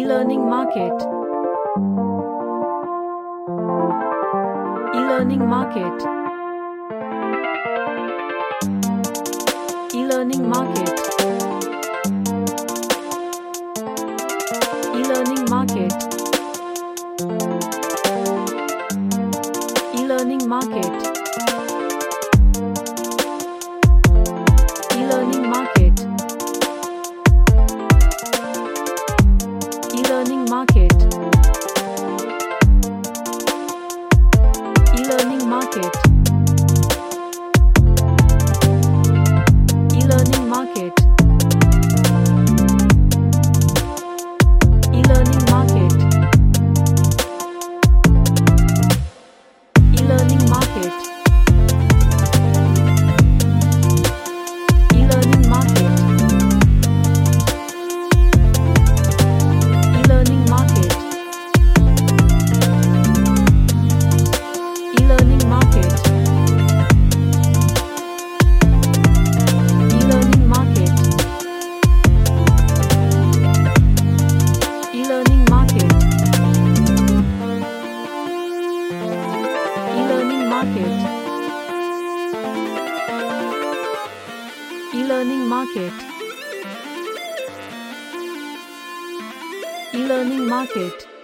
E-learning market. E-learning market. E-learning market. E-learning market. E-learning market. E-learning market. E-learning market. E-learning market. E-learning market. E-learning market. E-learning market. E-learning market. E-learning market. E-learning market. E-learning market. E-learning market. E-learning market. E-learning market. E-learning market.